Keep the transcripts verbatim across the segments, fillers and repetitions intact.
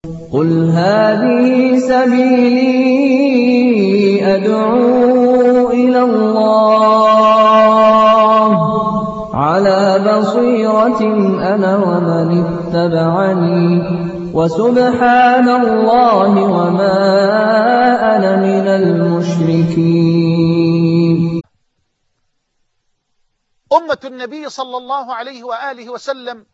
قُلْ هَٰذِهِ سَبِيلِي أَدْعُو إِلَى اللَّهِ ۚ عَلَىٰ بَصِيرَةٍ أَنَا وَمَنِ اتَّبَعَنِي ۖ وَسُبْحَانَ اللَّهِ وَمَا أَنَا مِنَ الْمُشْرِكِينَ. أمة النبي صلى الله عليه وآله وسلم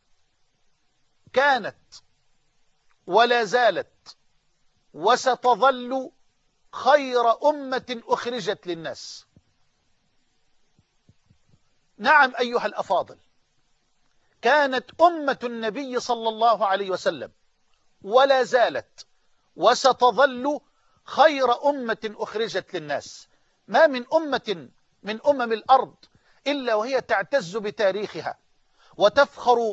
كانت ولا زالت وستظل خير أمة أخرجت للناس. نعم أيها الأفاضل، كانت أمة النبي صلى الله عليه وسلم ولا زالت وستظل خير أمة أخرجت للناس. ما من أمة من أمم الأرض إلا وهي تعتز بتاريخها وتفخر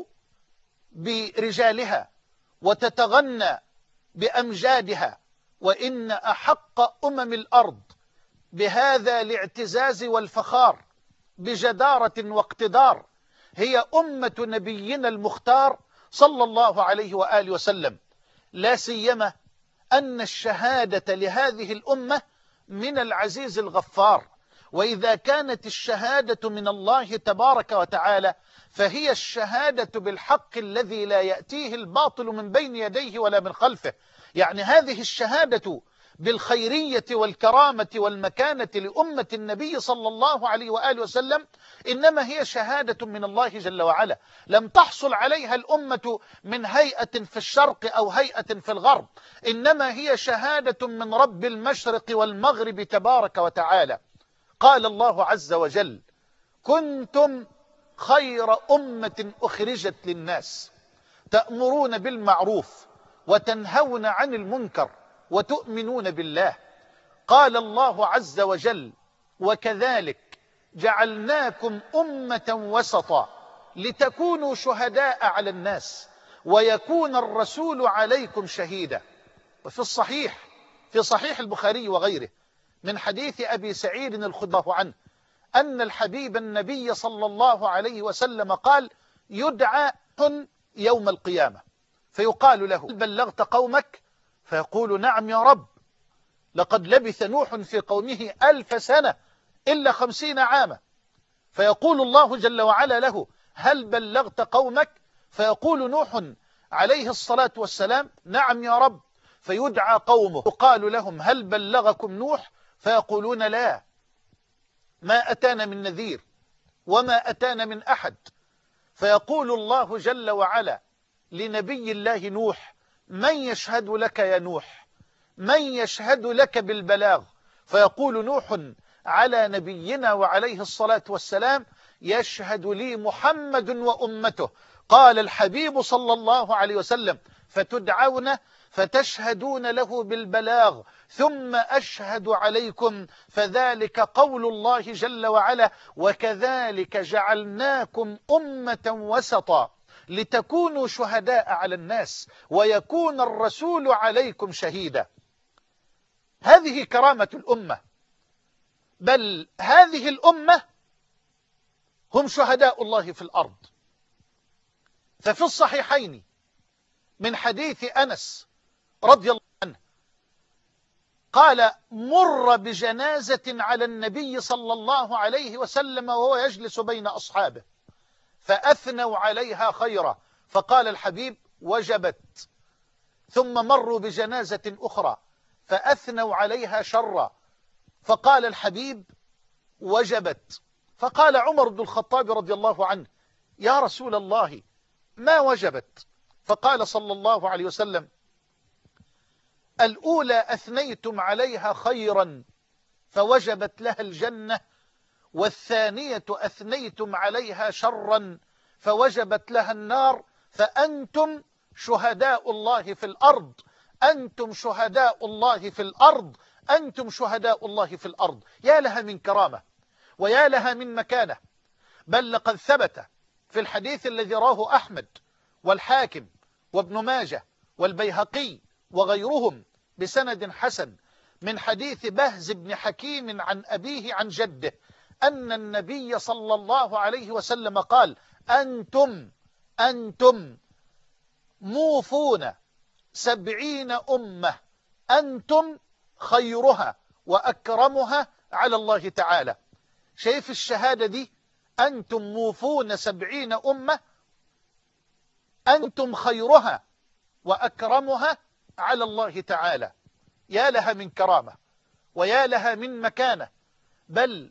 برجالها وتتغنى بأمجادها، وإن أحق أمم الأرض بهذا الاعتزاز والفخار بجدارة واقتدار هي أمة نبينا المختار صلى الله عليه وآله وسلم، لا سيما أن الشهادة لهذه الأمة من العزيز الغفار. وإذا كانت الشهادة من الله تبارك وتعالى فهي الشهادة بالحق الذي لا يأتيه الباطل من بين يديه ولا من خلفه. يعني هذه الشهادة بالخيرية والكرامة والمكانة لأمة النبي صلى الله عليه وآله وسلم إنما هي شهادة من الله جل وعلا، لم تحصل عليها الأمة من هيئة في الشرق أو هيئة في الغرب، إنما هي شهادة من رب المشرق والمغرب تبارك وتعالى. قال الله عز وجل: كنتم خير أمة أخرجت للناس تأمرون بالمعروف وتنهون عن المنكر وتؤمنون بالله. قال الله عز وجل: وكذلك جعلناكم أمة وسطا لتكونوا شهداء على الناس ويكون الرسول عليكم شهيدا. وفي الصحيح في صحيح البخاري وغيره من حديث أبي سعيد الخدري عنه أن الحبيب النبي صلى الله عليه وسلم قال: يدعى يوم القيامة فيقال له: بلغت قومك؟ فيقول: نعم يا رب، لقد لبث نوح في قومه ألف سنة إلا خمسين عاما. فيقول الله جل وعلا له: هل بلغت قومك؟ فيقول نوح عليه الصلاة والسلام: نعم يا رب. فيدعى قومه يقال لهم: هل بلغكم نوح؟ فيقولون: لا، ما أتانا من نذير وما أتانا من أحد. فيقول الله جل وعلا لنبي الله نوح: من يشهد لك يا نوح؟ من يشهد لك بالبلاغ؟ فيقول نوح على نبينا وعليه الصلاة والسلام: يشهد لي محمد وأمته. قال الحبيب صلى الله عليه وسلم: فتدعون فتشهدون له بالبلاغ ثم أشهد عليكم، فذلك قول الله جل وعلا: وكذلك جعلناكم أمة وسطا لتكونوا شهداء على الناس ويكون الرسول عليكم شهيدا. هذه كرامة الأمة، بل هذه الأمة هم شهداء الله في الأرض. ففي الصحيحين من حديث أنس رضي الله عنه قال: مر بجنازة على النبي صلى الله عليه وسلم وهو يجلس بين أصحابه فأثنوا عليها خيرا، فقال الحبيب: وجبت. ثم مروا بجنازة أخرى فأثنوا عليها شرا، فقال الحبيب: وجبت. فقال عمر بن الخطاب رضي الله عنه: يا رسول الله، ما وجبت؟ فقال صلى الله عليه وسلم: الأولى أثنيتم عليها خيرا فوجبت لها الجنة، والثانية أثنيتم عليها شرا فوجبت لها النار، فأنتم شهداء الله في الأرض، أنتم شهداء الله في الأرض، أنتم شهداء الله في الأرض. يا لها من كرامة ويا لها من مكانة. بل لقد ثبت في الحديث الذي راه أحمد والحاكم وابن ماجه والبيهقي وغيرهم بسند حسن من حديث بهز بن حكيم عن أبيه عن جده أن النبي صلى الله عليه وسلم قال: أنتم أنتم موفون سبعين أمة أنتم خيرها وأكرمها على الله تعالى. شايف الشهادة دي؟ أنتم موفون سبعين أمة أنتم خيرها وأكرمها على الله تعالى. يا لها من كرامة ويا لها من مكانة، بل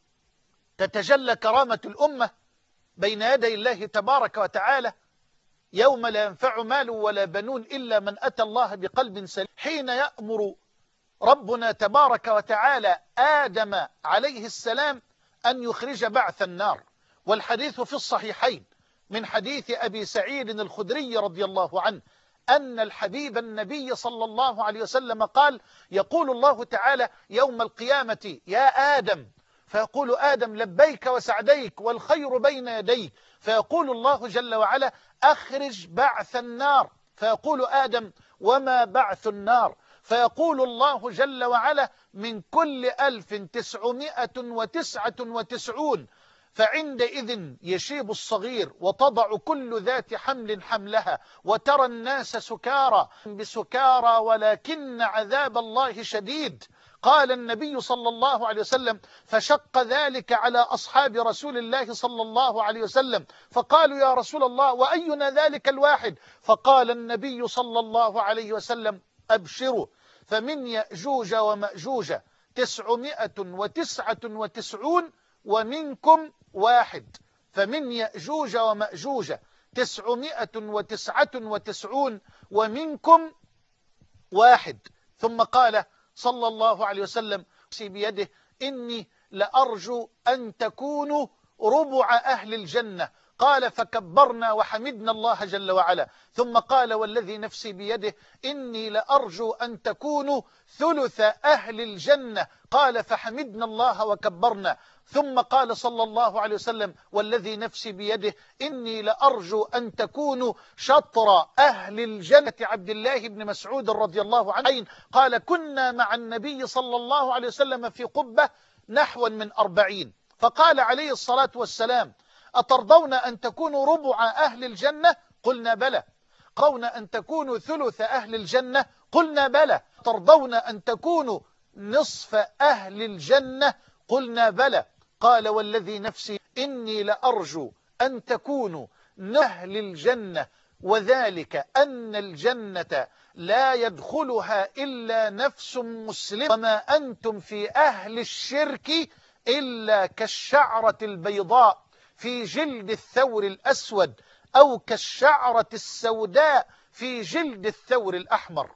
تتجلى كرامة الأمة بين يدي الله تبارك وتعالى يوم لا ينفع مال ولا بنون إلا من أتى الله بقلب سليم، حين يأمر ربنا تبارك وتعالى آدم عليه السلام أن يخرج بعث النار. والحديث في الصحيحين من حديث أبي سعيد الخدري رضي الله عنه أن الحبيب النبي صلى الله عليه وسلم قال: يقول الله تعالى يوم القيامة: يا آدم، فيقول آدم: لبيك وسعديك والخير بين يديك. فيقول الله جل وعلا: أخرج بعث النار. فيقول آدم: وما بعث النار؟ فيقول الله جل وعلا: من كل ألف تسعمائة وتسعة وتسعون. فعندئذ يشيب الصغير وتضع كل ذات حمل حملها وترى الناس سكارى بسكارى ولكن عذاب الله شديد. قال النبي صلى الله عليه وسلم: فشق ذلك على أصحاب رسول الله صلى الله عليه وسلم، فقالوا: يا رسول الله، وأينا ذلك الواحد؟ فقال النبي صلى الله عليه وسلم: أبشروا، فمن يأجوج ومأجوج تسعمائة وتسعة وتسعون ومنكم واحد. فمن يأجوج ومأجوج تسعمائة وتسعة وتسعون ومنكم واحد. ثم قال صلى الله عليه وسلم بيده: إني لأرجو أن تكونوا ربع أهل الجنة. قال: فكبرنا وحمدنا الله جل وعلا. ثم قال: والذي نفسي بيده إني لأرجو أن تكونوا ثلث أهل الجنة. قال: فحمدنا الله وكبرنا. ثم قال صلى الله عليه وسلم: والذي نفسي بيده إني لأرجو أن تكونوا شطر أهل الجنة. عبد الله بن مسعود رضي الله عنه قال: كنا مع النبي صلى الله عليه وسلم في قبة نحو من أربعين، فقال عليه الصلاة والسلام: أترضون أن تكونوا ربع أهل الجنة؟ قلنا بلى. ترضون أن تكونوا ثلث أهل الجنة؟ قلنا بلى. ترضون أن تكونوا نصف أهل الجنة؟ قلنا بلى. قال: والذي نفسي إني لأرجو أن تكونوا أهل الجنة، وذلك أن الجنة لا يدخلها إلا نفس مسلمة، وما أنتم في أهل الشرك إلا كالشعرة البيضاء في جلد الثور الأسود، أو كالشعرة السوداء في جلد الثور الأحمر.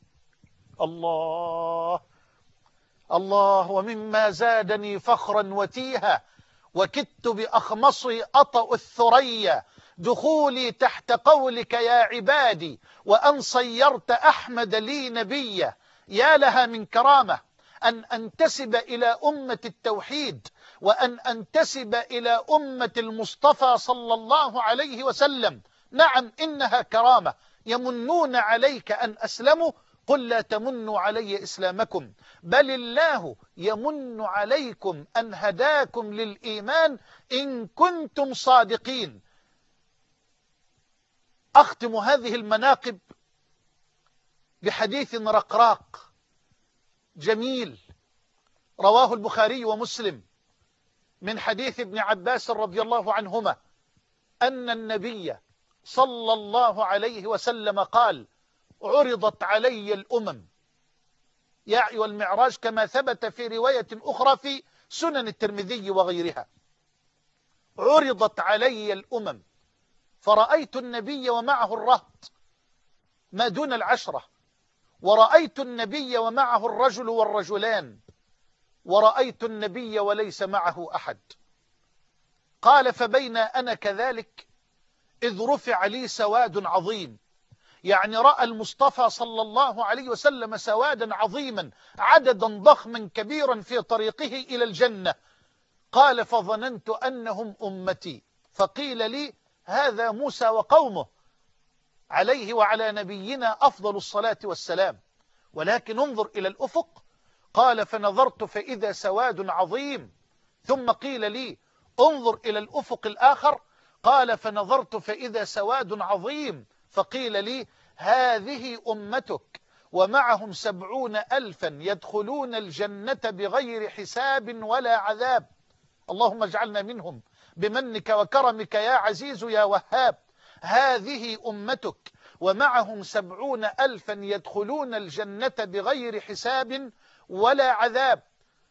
الله الله. ومما زادني فخرا وتيها وكدت بأخمصي أطأ الثريا دخولي تحت قولك يا عبادي، وأن صيرت أحمد لي نبيا. يا لها من كرامة أن أنتسب إلى أمة التوحيد، وأن أنتسب إلى أمة المصطفى صلى الله عليه وسلم. نعم، إنها كرامة. يمنون عليك أن أسلموا، قل لا تمنوا علي إسلامكم، بل الله يمن عليكم أن هداكم للإيمان إن كنتم صادقين. أختم هذه المناقب بحديث رقراق جميل رواه البخاري ومسلم من حديث ابن عباس رضي الله عنهما أن النبي صلى الله عليه وسلم قال: عرضت علي الأمم، يعني والمعراج كما ثبت في رواية أخرى في سنن الترمذي وغيرها. عرضت علي الأمم فرأيت النبي ومعه الرهط ما دون العشرة، ورأيت النبي ومعه الرجل والرجلان، ورأيت النبي وليس معه أحد. قال: فبين أنا كذلك إذ رفع لي سواد عظيم، يعني رأى المصطفى صلى الله عليه وسلم سوادا عظيما، عددا ضخما كبيرا في طريقه إلى الجنة. قال: فظننت أنهم أمتي، فقيل لي: هذا موسى وقومه عليه وعلى نبينا أفضل الصلاة والسلام، ولكن انظر إلى الأفق. قال: فنظرت فإذا سواد عظيم، ثم قيل لي: انظر إلى الأفق الآخر. قال: فنظرت فإذا سواد عظيم، فقيل لي: هذه أمتك ومعهم سبعون ألفا يدخلون الجنة بغير حساب ولا عذاب. اللهم اجعلنا منهم بمنك وكرمك يا عزيز يا وهاب. هذه أمتك ومعهم سبعون ألفا يدخلون الجنة بغير حساب ولا عذاب.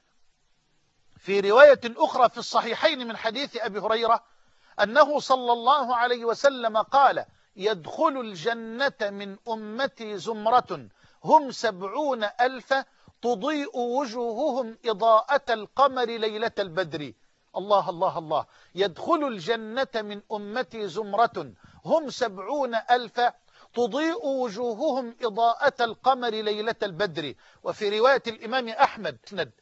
في رواية أخرى في الصحيحين من حديث أبي هريرة أنه صلى الله عليه وسلم قال: يدخل الجنة من أمتي زمرة هم سبعون ألفا تضيء وجوههم إضاءة القمر ليلة البدر. الله الله الله. يدخل الجنة من أمتي زمرة هم سبعون ألفا تضيء وجوههم إضاءة القمر ليلة البدر. وفي رواية الإمام أحمد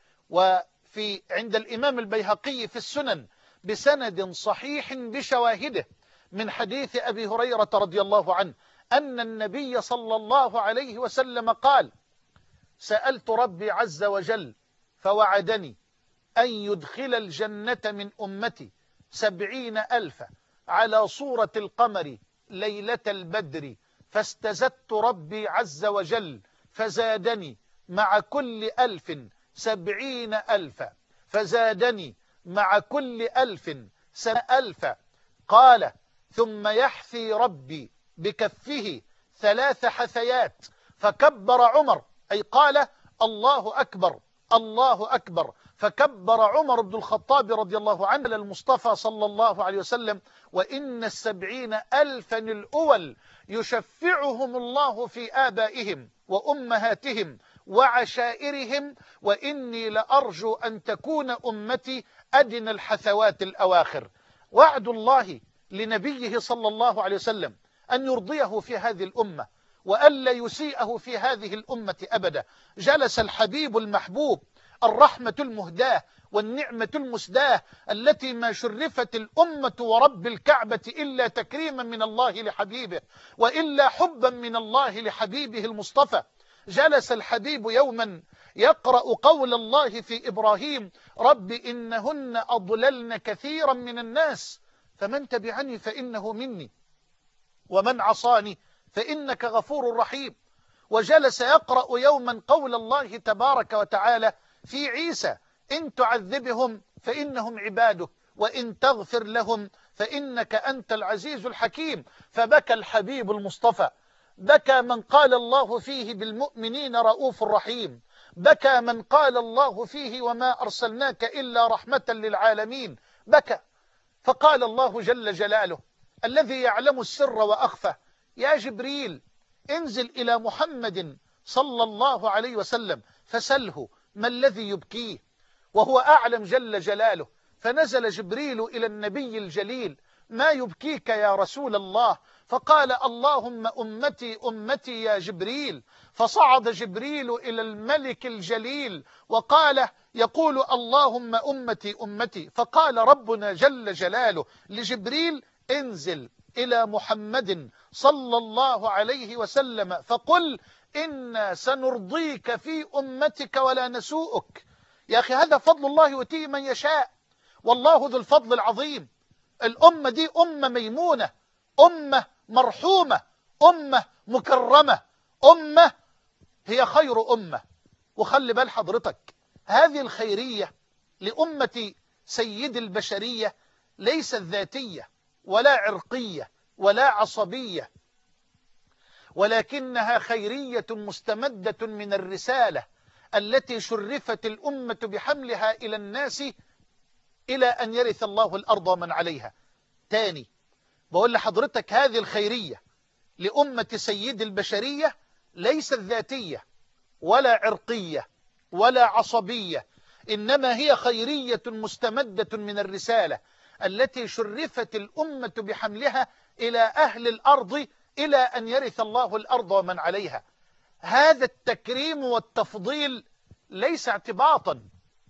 وفي عند الإمام البيهقي في السنن بسند صحيح بشواهده من حديث أبي هريرة رضي الله عنه أن النبي صلى الله عليه وسلم قال: سألت ربي عز وجل فوعدني أن يدخل الجنة من أمتي سبعين ألفا على صورة القمر ليلة البدر، فاستزدت ربي عز وجل فزادني مع كل ألف سبعين ألفا، فزادني مع كل ألف سبعين ألفا. قال: ثم يحثي ربي بكفه ثلاث حثيات، فكبر عمر، أي قال: الله أكبر الله أكبر، فكبر عمر بن الخطاب رضي الله عنه للمصطفى صلى الله عليه وسلم: وإن السبعين ألفا الأول يشفعهم الله في آبائهم وأمهاتهم وعشائرهم، وإني لأرجو أن تكون أمتي أدنى الحثوات الأواخر. وعد الله لنبيه صلى الله عليه وسلم أن يرضيه في هذه الأمة وألا يسيئه في هذه الأمة أبدا. جلس الحبيب المحبوب الرحمة المهداة والنعمة المسداة التي ما شرفت الأمة ورب الكعبة إلا تكريما من الله لحبيبه وإلا حبا من الله لحبيبه المصطفى. جلس الحبيب يوما يقرأ قول الله في إبراهيم: رب إنهن أضللن كثيرا من الناس فمن تبعني فإنه مني ومن عصاني فإنك غفور رحيم. وجلس يقرأ يوما قول الله تبارك وتعالى في عيسى: إن تعذبهم فإنهم عبادك وإن تغفر لهم فإنك أنت العزيز الحكيم. فبكى الحبيب المصطفى، بكى من قال الله فيه بالمؤمنين رؤوف رحيم، بكى من قال الله فيه وما أرسلناك إلا رحمة للعالمين، بكى. فقال الله جل جلاله الذي يعلم السر وأخفى: يا جبريل انزل إلى محمد صلى الله عليه وسلم فسله ما الذي يبكيه، وهو أعلم جل جلاله. فنزل جبريل إلى النبي الجليل: ما يبكيك يا رسول الله؟ فقال: اللهم أمتي أمتي يا جبريل. فصعد جبريل إلى الملك الجليل وقال يقول: اللهم أمتي أمتي. فقال ربنا جل جلاله لجبريل: انزل إلى محمد صلى الله عليه وسلم فقل إنا سنرضيك في أمتك ولا نسوءك. يا أخي هذا فضل الله يؤتيه من يشاء، والله ذو الفضل العظيم. الأمة دي أمة ميمونة، أمة مرحومة، أمة مكرمة، أمة هي خير أمة. وخلي بال حضرتك، هذه الخيرية لأمة سيد البشرية ليست ذاتية ولا عرقية ولا عصبية، ولكنها خيرية مستمدة من الرسالة التي شرفت الأمة بحملها إلى الناس إلى أن يرث الله الأرض ومن عليها. تاني بقول لحضرتك، هذه الخيرية لأمة سيد البشرية ليست ذاتية ولا عرقية ولا عصبية، إنما هي خيرية مستمدة من الرسالة التي شرفت الأمة بحملها إلى أهل الأرض إلى أن يرث الله الأرض ومن عليها. هذا التكريم والتفضيل ليس اعتباطا،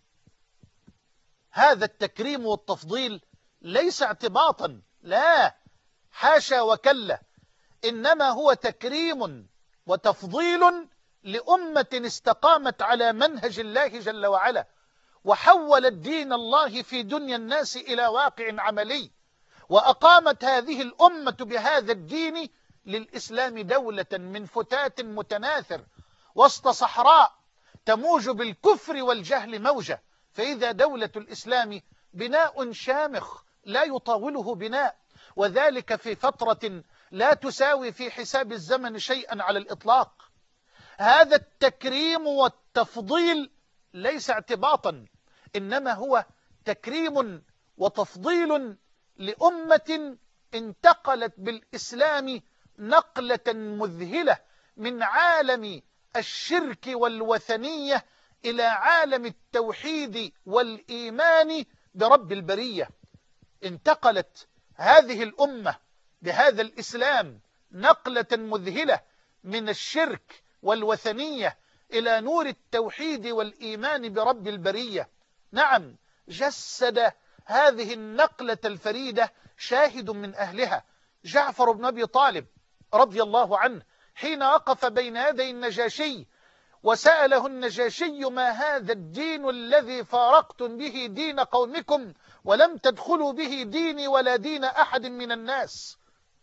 هذا التكريم والتفضيل ليس اعتباطا، لا حاشا وكلا، إنما هو تكريم وتفضيل لأمة استقامت على منهج الله جل وعلا، وحولت دين الله في دنيا الناس إلى واقع عملي، وأقامت هذه الأمة بهذا الدين للإسلام دولة من فتات متناثر وسط صحراء تموج بالكفر والجهل موجة. فإذا دولة الإسلام بناء شامخ لا يطاوله بناء، وذلك في فترة لا تساوي في حساب الزمن شيئا على الإطلاق. هذا التكريم والتفضيل ليس اعتباطا، إنما هو تكريم وتفضيل لأمة انتقلت بالإسلام نقلة مذهلة من عالم الشرك والوثنية إلى عالم التوحيد والإيمان برب البرية. انتقلت هذه الأمة بهذا الإسلام نقلة مذهلة من الشرك والوثنية إلى نور التوحيد والإيمان برب البرية. نعم، جسد هذه النقلة الفريدة شاهد من أهلها، جعفر بن أبي طالب رضي الله عنه، حين وقف بين يدي النجاشي وسأله النجاشي: ما هذا الدين الذي فارقتم به دين قومكم ولم تدخلوا به ديني ولا دين أحد من الناس؟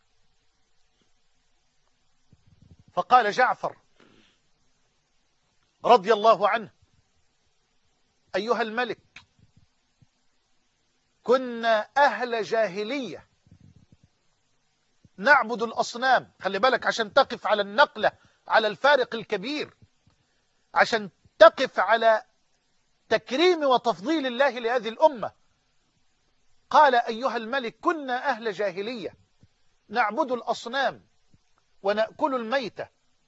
فقال جعفر رضي الله عنه: أيها الملك، كنا أهل جاهلية نعبد الأصنام. خلي بالك عشان تقف على النقلة، على الفارق الكبير، عشان تقف على تكريم وتفضيل الله لهذه الأمة. قال: أيها الملك، كنا أهل جاهلية نعبد الأصنام ونأكل الميتة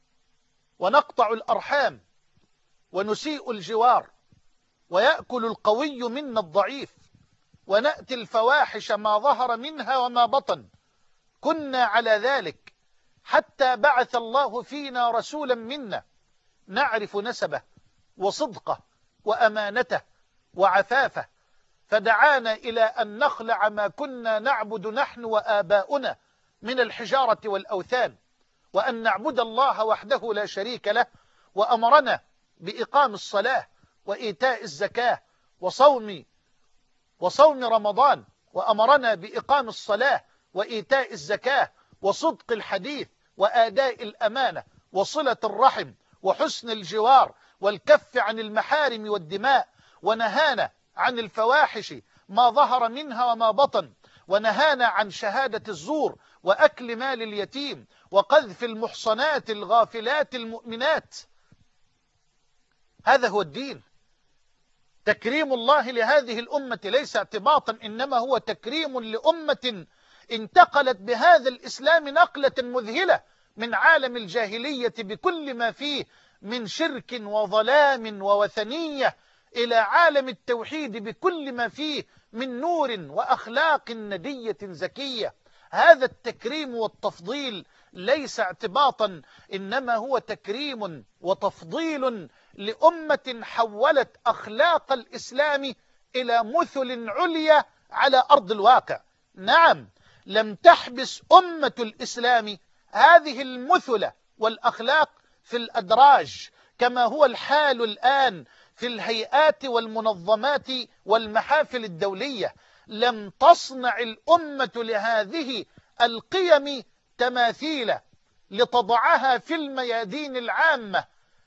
ونقطع الأرحام ونسيء الجوار ويأكل القوي منا الضعيف ونأتي الفواحش ما ظهر منها وما بطن. كنا على ذلك حتى بعث الله فينا رسولا منا نعرف نسبه وصدقه وأمانته وعفافه، فدعانا إلى أن نخلع ما كنا نعبد نحن وآباؤنا من الحجارة والأوثان، وأن نعبد الله وحده لا شريك له، وأمرنا بإقام الصلاة وإيتاء الزكاة وصوم وصوم رمضان، وأمرنا بإقام الصلاة وإيتاء الزكاة وصدق الحديث وآداء الأمانة وصلة الرحم وحسن الجوار والكف عن المحارم والدماء، ونهانا عن الفواحش ما ظهر منها وما بطن، ونهانا عن شهادة الزور وأكل مال اليتيم وقذف المحصنات الغافلات المؤمنات. هذا هو الدين. تكريم الله لهذه الأمة ليس اعتباطا، إنما هو تكريم لأمة انتقلت بهذا الإسلام نقلة مذهلة من عالم الجاهلية بكل ما فيه من شرك وظلام ووثنية إلى عالم التوحيد بكل ما فيه من نور وأخلاق ندية زكية. هذا التكريم والتفضيل ليس اعتباطا، إنما هو تكريم وتفضيل لأمة حولت أخلاق الإسلام إلى مثل عليا على أرض الواقع. نعم، لم تحبس أمة الإسلام هذه المثلة والأخلاق في الأدراج كما هو الحال الآن في الهيئات والمنظمات والمحافل الدولية. لم تصنع الأمة لهذه القيم تماثيل لتضعها في الميادين العامة.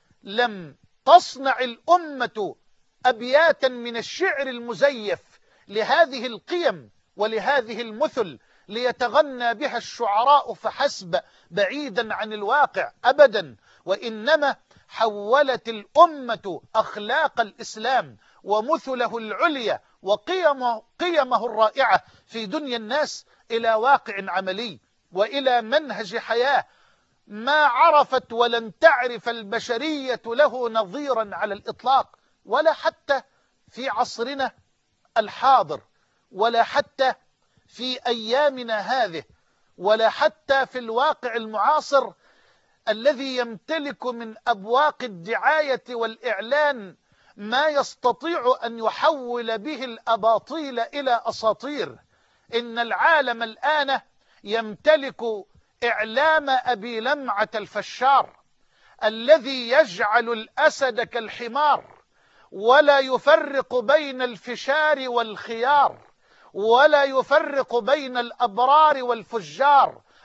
لم تصنع الأمة أبياتا من الشعر المزيف لهذه القيم ولهذه المثل ليتغنى بها الشعراء فحسب بعيدا عن الواقع أبدا، وإنما حولت الأمة أخلاق الإسلام ومثله العليا وقيمه قيمه الرائعة في دنيا الناس إلى واقع عملي وإلى منهج حياة ما عرفت ولن تعرف البشرية له نظيرا على الإطلاق، ولا حتى في عصرنا الحاضر، ولا حتى في أيامنا هذه، ولا حتى في الواقع المعاصر الذي يمتلك من أبواق الدعاية والإعلان ما يستطيع أن يحول به الأباطيل إلى أساطير. إن العالم الآن يمتلك إعلام أبي لمعة الفشار الذي يجعل الأسد كالحمار ولا يفرق بين الفشار والخيار ولا يفرق بين الأبرار والفجار.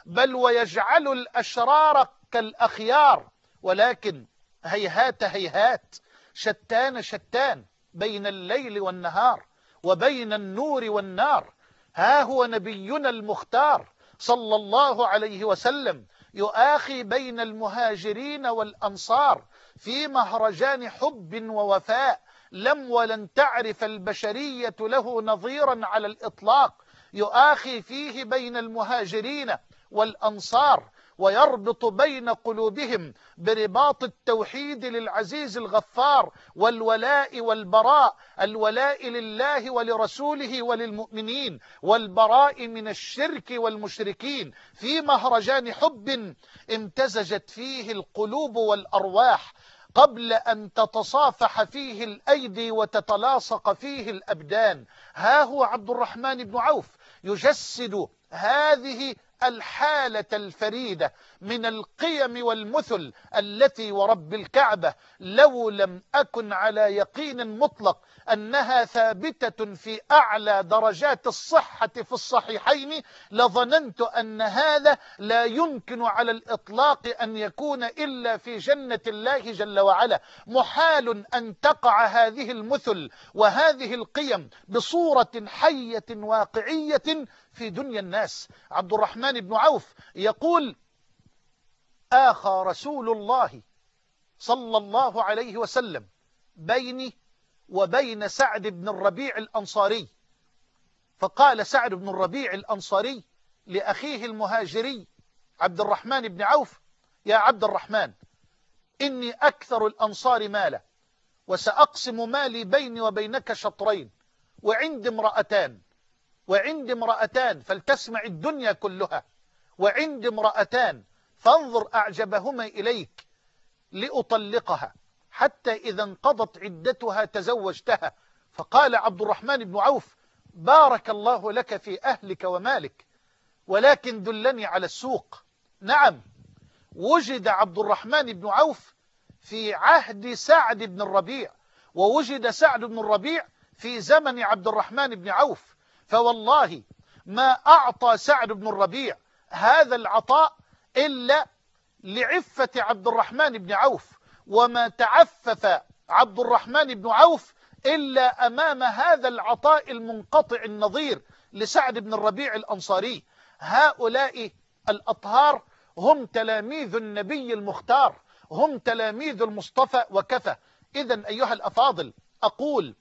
بل ويجعل الأشرار كالأخيار. ولكن هيهات هيهات، شتان شتان بين الليل والنهار وبين النور والنار. ها هو نبينا المختار صلى الله عليه وسلم يؤاخي بين المهاجرين والأنصار في مهرجان حب ووفاء لم ولن تعرف البشرية له نظيرا على الإطلاق. يؤاخي فيه بين المهاجرين والأنصار ويربط بين قلوبهم برباط التوحيد للعزيز الغفار والولاء والبراء، الولاء لله ولرسوله وللمؤمنين، والبراء من الشرك والمشركين، في مهرجان حب امتزجت فيه القلوب والأرواح قبل أن تتصافح فيه الأيدي وتتلاصق فيه الأبدان. ها هو عبد الرحمن بن عوف يجسد هذه الحالة الفريدة من القيم والمثل التي ورب الكعبة لو لم أكن على يقين مطلق أنها ثابتة في أعلى درجات الصحة في الصحيحين لظننت أن هذا لا يمكن على الإطلاق أن يكون إلا في جنة الله جل وعلا. محال أن تقع هذه المثل وهذه القيم بصورة حية واقعية في دنيا الناس. عبد الرحمن بن عوف يقول: آخى رسول الله صلى الله عليه وسلم بيني وبين سعد بن الربيع الأنصاري. فقال سعد بن الربيع الأنصاري لأخيه المهاجري عبد الرحمن بن عوف: يا عبد الرحمن، إني أكثر الأنصار مالا، وسأقسم مالي بيني وبينك شطرين، وعندي امرأتان وعندي امرأتان فلتسمع الدنيا كلها، وعندي امرأتان فانظر أعجبهما إليك لأطلقها، حتى إذا انقضت عدتها تزوجتها. فقال عبد الرحمن بن عوف: بارك الله لك في أهلك ومالك، ولكن دلني على السوق. نعم، وجد عبد الرحمن بن عوف في عهد سعد بن الربيع، ووجد سعد بن الربيع في زمن عبد الرحمن بن عوف. فوالله ما أعطى سعد بن الربيع هذا العطاء إلا لعفة عبد الرحمن بن عوف، وما تعفف عبد الرحمن بن عوف إلا أمام هذا العطاء المنقطع النظير لسعد بن الربيع الأنصاري. هؤلاء الأطهار هم تلاميذ النبي المختار، هم تلاميذ المصطفى وكفى. إذن أيها الأفاضل، أقول: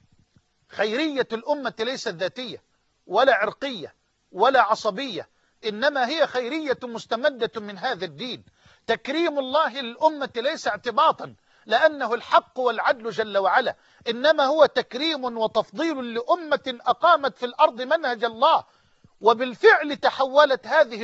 خيرية الأمة ليست ذاتية ولا عرقية ولا عصبية، إنما هي خيرية مستمدة من هذا الدين. تكريم الله للأمة ليس اعتباطا لأنه الحق والعدل جل وعلا، إنما هو تكريم وتفضيل لأمة أقامت في الأرض منهج الله، وبالفعل تحولت هذه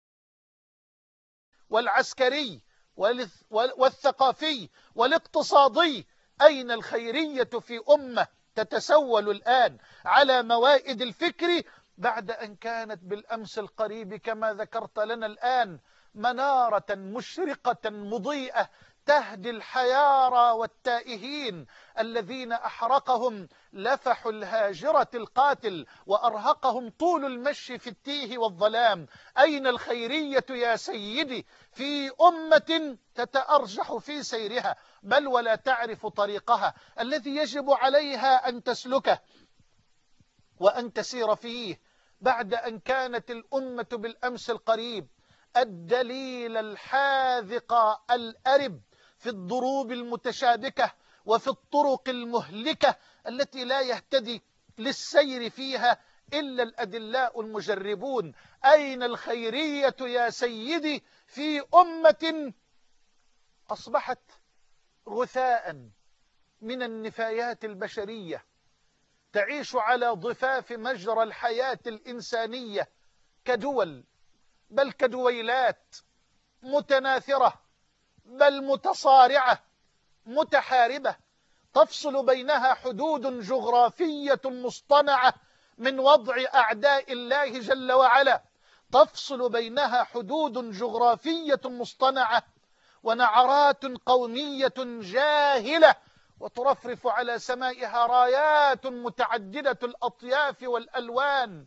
والعسكري والثقافي والاقتصادي. أين الخيرية في أمة تتسول الآن على موائد الفكر بعد أن كانت بالأمس القريب كما ذكرت لنا الآن منارة مشرقة مضيئة تهدي الحيارى والتائهين الذين أحرقهم لفح الهاجرة القاتل وأرهقهم طول المشي في التيه والظلام. أين الخيرية يا سيدي في أمة تتأرجح في سيرها بل ولا تعرف طريقها الذي يجب عليها أن تسلكه وأن تسير فيه، بعد أن كانت الأمة بالأمس القريب الدليل الحاذق الأرب في الضروب المتشابكة وفي الطرق المهلكة التي لا يهتدي للسير فيها إلا الأدلاء المجربون. أين الخيرية يا سيدي في أمة أصبحت غثاء من النفايات البشرية تعيش على ضفاف مجرى الحياة الإنسانية كدول بل كدويلات متناثرة بل متصارعة متحاربة تفصل بينها حدود جغرافية مصطنعة من وضع أعداء الله جل وعلا، تفصل بينها حدود جغرافية مصطنعة ونعرات قومية جاهلة، وترفرف على سمائها رايات متعددة الأطياف والألوان.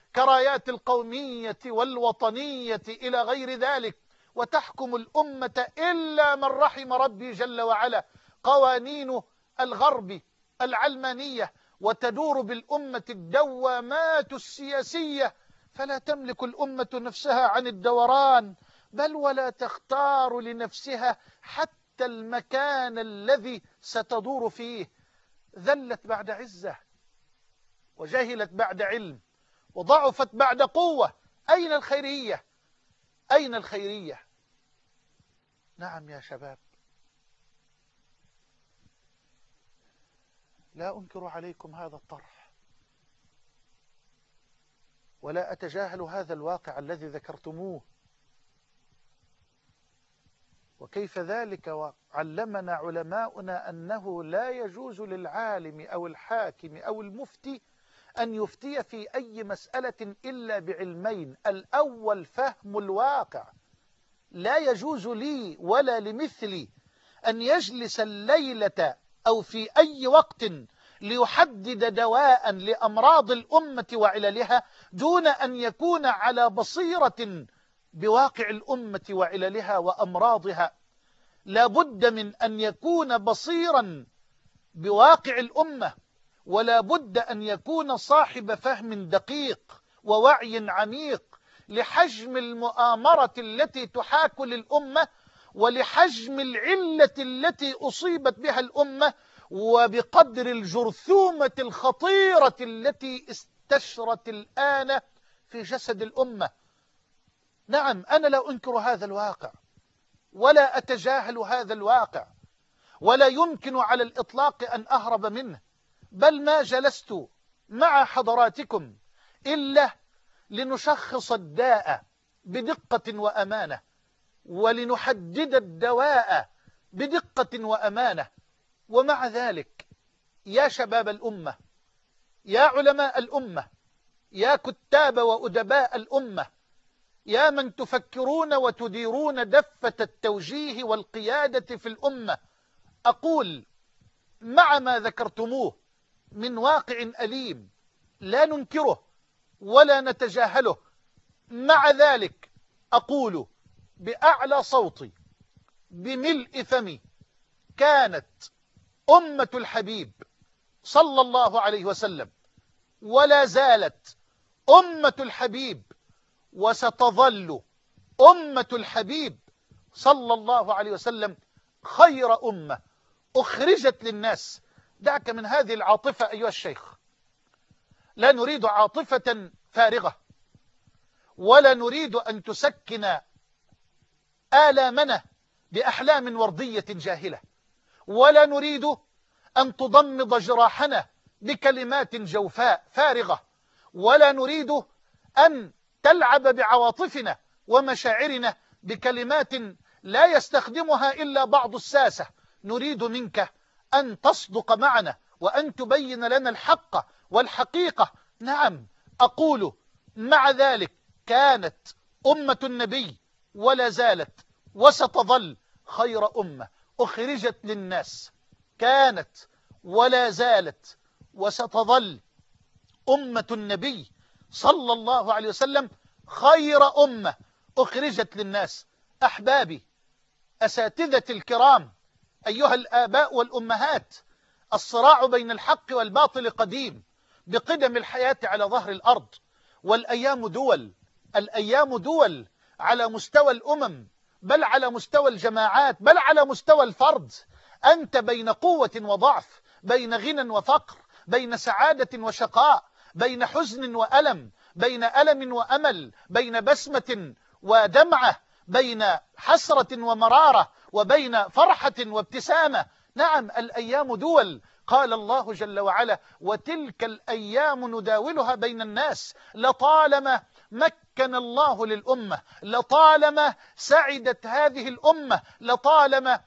كرايات القومية والوطنية إلى غير ذلك، وتحكم الأمة إلا من رحم ربي جل وعلا قوانين الغرب العلمانية، وتدور بالأمة الدوامات السياسية، فلا تملك الأمة نفسها عن الدوران، بل ولا تختار لنفسها حتى المكان الذي ستدور فيه. ذلت بعد عزة، وجهلت بعد علم، وضعفت بعد قوة. أين الخيرية؟ أين الخيرية؟ نعم يا شباب، لا أنكر عليكم هذا الطرح، ولا أتجاهل هذا الواقع الذي ذكرتموه، وكيف ذلك وعلمنا علماؤنا أنه لا يجوز للعالم أو الحاكم أو المفتي أن يفتي في أي مسألة إلا بعلمين: الأول فهم الواقع، لا يجوز لي ولا لمثلي أن يجلس الليلة أو في أي وقت ليحدد دواء لأمراض الأمة وعللها دون أن يكون على بصيرة بواقع الأمة وعللها وأمراضها. لا بد من أن يكون بصيرا بواقع الأمة، ولا بد أن يكون صاحب فهم دقيق ووعي عميق لحجم المؤامرة التي تحاك للأمة، ولحجم العلة التي أصيبت بها الأمة، وبقدر الجرثومة الخطيرة التي استشرت الآن في جسد الأمة. نعم، أنا لا أنكر هذا الواقع، ولا أتجاهل هذا الواقع، ولا يمكن على الإطلاق أن أهرب منه، بل ما جلست مع حضراتكم إلا لنشخص الداء بدقة وأمانة، ولنحدد الدواء بدقة وأمانة. ومع ذلك يا شباب الأمة، يا علماء الأمة، يا كتاب وأدباء الأمة، يا من تفكرون وتديرون دفة التوجيه والقيادة في الأمة، أقول مع ما ذكرتموه من واقع أليم لا ننكره ولا نتجاهله، مع ذلك أقول بأعلى صوتي بملء فمي: كانت أمة الحبيب صلى الله عليه وسلم ولا زالت أمة الحبيب وستظل أمة الحبيب صلى الله عليه وسلم خير أمة أخرجت للناس. دعك من هذه العاطفة أيها الشيخ، لا نريد عاطفة فارغة، ولا نريد أن تسكن آلامنا بأحلام وردية جاهلة، ولا نريد أن تضمد جراحنا بكلمات جوفاء فارغة، ولا نريد أن تلعب بعواطفنا ومشاعرنا بكلمات لا يستخدمها إلا بعض الساسة. نريد منك أن تصدق معنا وأن تبين لنا الحق والحقيقة. نعم، أقول مع ذلك كانت أمة النبي ولا زالت وستظل خير أمة أخرجت للناس. كانت ولا زالت وستظل أمة النبي صلى الله عليه وسلم خير أمة أخرجت للناس. أحبابي، أساتذتي الكرام، أيها الآباء والأمهات، الصراع بين الحق والباطل قديم بقدم الحياة على ظهر الأرض، والأيام دول، الأيام دول على مستوى الأمم، بل على مستوى الجماعات، بل على مستوى الفرد. أنت بين قوة وضعف، بين غنى وفقر، بين سعادة وشقاء، بين حزن وألم، بين ألم وأمل، بين بسمة ودمعة، بين حسرة ومرارة، وبين فرحة وابتسامة. نعم، الأيام دول. قال الله جل وعلا: وتلك الأيام نداولها بين الناس. لطالما مكن الله للأمة، لطالما سعدت هذه الأمة، لطالما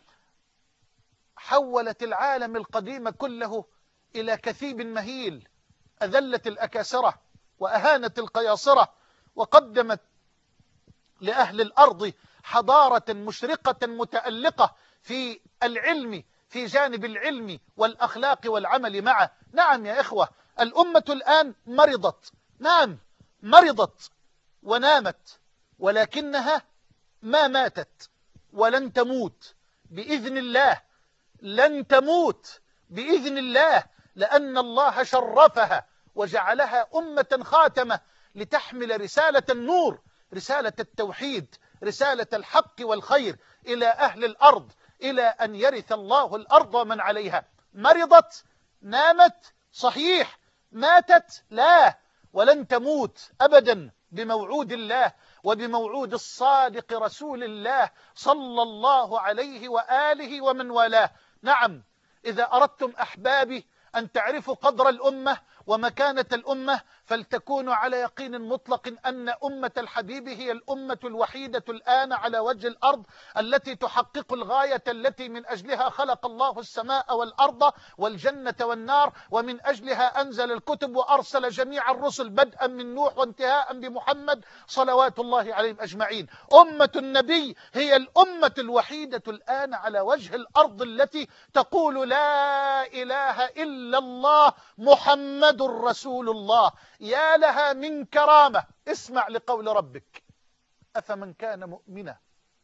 حولت العالم القديم كله إلى كثيب مهيل، أذلت الأكاسرة وأهانت القياصرة، وقدمت لأهل الأرض حضارة مشرقة متألقة في العلم، في جانب العلم والأخلاق والعمل معه. نعم يا إخوة، الأمة الآن مرضت، نعم مرضت ونامت، ولكنها ما ماتت ولن تموت بإذن الله، لن تموت بإذن الله، لأن الله شرفها وجعلها أمة خاتمة لتحمل رسالة النور، رسالة التوحيد، رسالة الحق والخير إلى أهل الأرض، إلى أن يرث الله الأرض ومن عليها. مرضت، نامت، صحيح، ماتت لا، ولن تموت أبدا بموعود الله وبموعود الصادق رسول الله صلى الله عليه وآله ومن والاه. نعم، إذا أردتم أحبابي أن تعرفوا قدر الأمة ومكانة الأمة، فلتكونوا على يقين مطلق أن أمة الحبيب هي الأمة الوحيدة الآن على وجه الأرض التي تحقق الغاية التي من أجلها خلق الله السماء والأرض والجنة والنار، ومن أجلها أنزل الكتب وأرسل جميع الرسل بدءا من نوح وانتهاء بمحمد صلوات الله عليهم أجمعين. أمة النبي هي الأمة الوحيدة الآن على وجه الأرض التي تقول لا إله إلا الله محمد رسول الله. يا لها من كرامة. اسمع لقول ربك: أفمن كان مؤمنا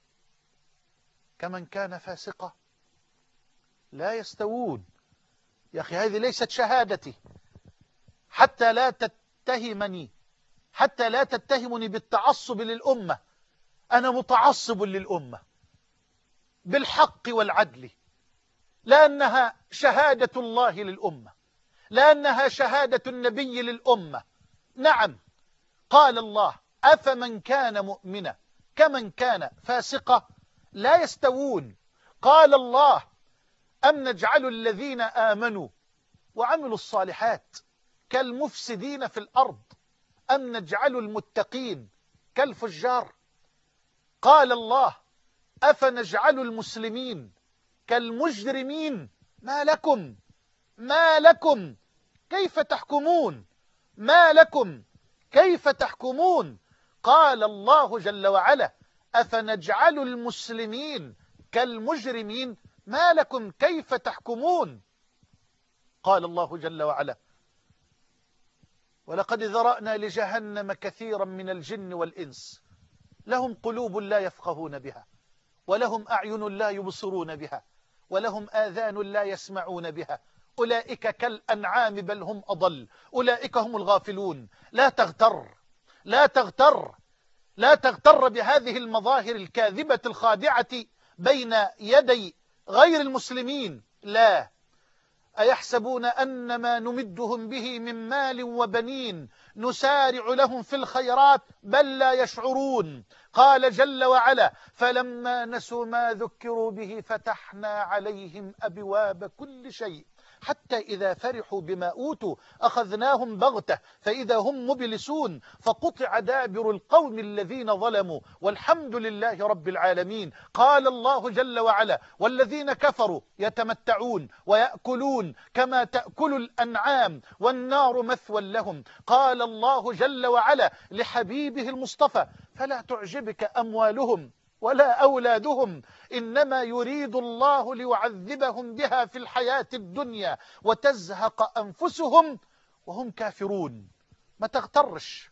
كمن كان فاسقا لا يستوون. يا أخي هذه ليست شهادتي، حتى لا تتهمني حتى لا تتهمني بالتعصب للأمة. أنا متعصب للأمة بالحق والعدل، لأنها شهادة الله للأمة، لأنها شهادة النبي للأمة. نعم، قال الله: أفمن كان مؤمنا كمن كان فاسقا لا يستوون. قال الله: أم نجعل الذين آمنوا وعملوا الصالحات كالمفسدين في الأرض أم نجعل المتقين كالفجار. قال الله: أفنجعل المسلمين كالمجرمين. ما لكم ما لكم كيف تحكمون ما لكم كيف تحكمون. قال الله جل وعلا: أفنجعل المسلمين كالمجرمين. ما لكم كيف تحكمون. قال الله جل وعلا: ولقد ذرأنا لجهنم كثيرا من الجن والإنس لهم قلوب لا يفقهون بها ولهم أعين لا يبصرون بها ولهم آذان لا يسمعون بها أولئك كالأنعام بل هم أضل أولئك هم الغافلون. لا تغتر لا تغتر لا تغتر بهذه المظاهر الكاذبة الخادعة بين يدي غير المسلمين. لا، أيحسبون أن ما نمدهم به من مال وبنين نسارع لهم في الخيرات بل لا يشعرون. قال جل وعلا: فلما نسوا ما ذكروا به فتحنا عليهم أبواب كل شيء حتى إذا فرحوا بما أوتوا أخذناهم بغتة فإذا هم مبلسون فقطع دابر القوم الذين ظلموا والحمد لله رب العالمين. قال الله جل وعلا: والذين كفروا يتمتعون ويأكلون كما تأكل الأنعام والنار مثوى لهم. قال الله جل وعلا لحبيبه المصطفى: فلا تعجبك أموالهم ولا أولادهم إنما يريد الله ليعذبهم بها في الحياة الدنيا وتزهق أنفسهم وهم كافرون. ما تغترش.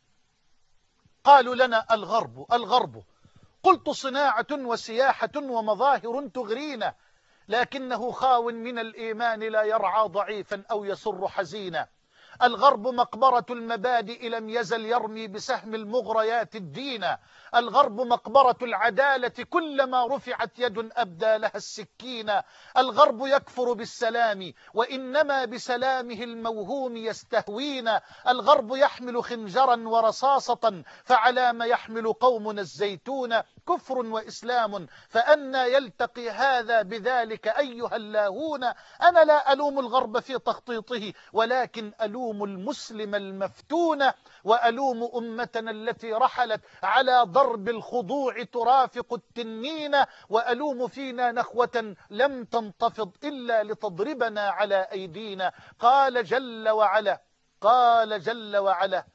قالوا لنا الغرب الغرب قلت صناعة وسياحة ومظاهر تغرينا لكنه خاو من الإيمان لا يرعى ضعيفا أو يسر حزينا. الغرب مقبرة المبادئ لم يزل يرمي بسهم المغريات الدين. الغرب مقبرة العدالة كلما رفعت يد أبدى لها السكين. الغرب يكفر بالسلام وإنما بسلامه الموهوم يستهوين. الغرب يحمل خنجرا ورصاصة فعلى ما يحمل قومنا الزيتون. كفر وإسلام فأنى يلتقي هذا بذلك أيها اللاهون. أنا لا ألوم الغرب في تخطيطه ولكن ألوم المسلم المفتون وألوم أمتنا التي رحلت على ضرب الخضوع ترافق التنين وألوم فينا نخوة لم تنتفض إلا لتضربنا على أيدينا. قال جل وعلا قال جل وعلا: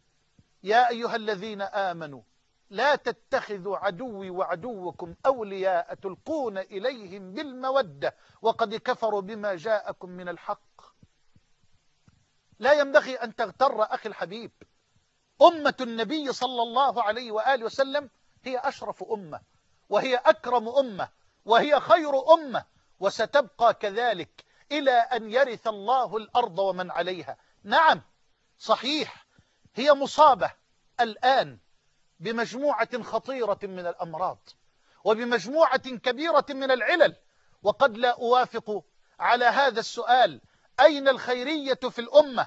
يا أيها الذين آمنوا لا تتخذوا عدوي وعدوكم أولياء تلقون إليهم بالمودة وقد كفروا بما جاءكم من الحق. لا ينبغي أن تغتر أخي الحبيب، أمة النبي صلى الله عليه وآله وسلم هي أشرف أمة، وهي أكرم أمة، وهي خير أمة، وستبقى كذلك إلى أن يرث الله الأرض ومن عليها. نعم صحيح، هي مصابة الآن بمجموعة خطيرة من الأمراض وبمجموعة كبيرة من العلل، وقد لا أوافق على هذا السؤال: أين الخيرية في الأمة؟